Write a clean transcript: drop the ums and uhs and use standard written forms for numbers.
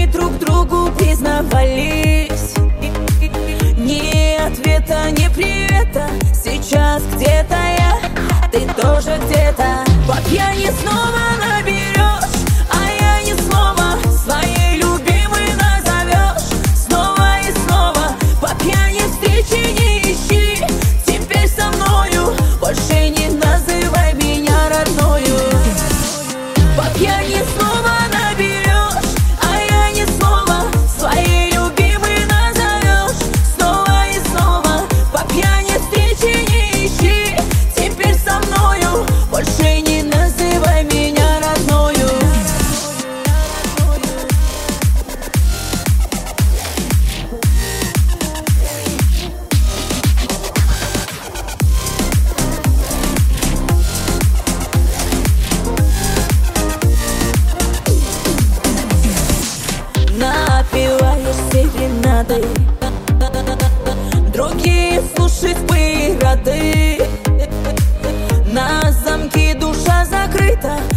друг другу признавались. Ни ответа, ни привета. Сейчас где-то я, ты тоже где-то. По пьяни снова наберешь, а я ни слова своей любимой назовешь. Снова и снова по пьяни встречи не ищи. Теперь со мною больше не называй меня родною. По пьяни снова наберешь, а я ни слова своей любимой назовешь. Снова и снова по пьяни встречи не ищи. Теперь со мною больше не называй меня родною. Напиваешь серенады, другие слушать бы рады. На замке душа закрыта,